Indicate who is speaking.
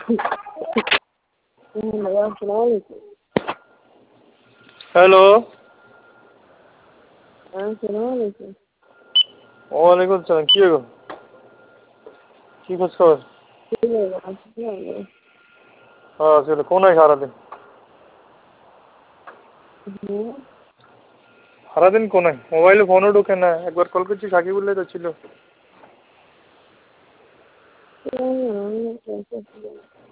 Speaker 1: Hello.
Speaker 2: আসসালামু আলাইকুম।
Speaker 1: ওয়ালাইকুম আসসালাম। কি গো, কি খোঁজ খবর? হ্যাঁ ছিল কোনায় সারাদিন? সারাদিন কোনায়, মোবাইলে ফোনও ঢোকে না। একবার কল করছি সাকিবুল্লাহ তো ছিল।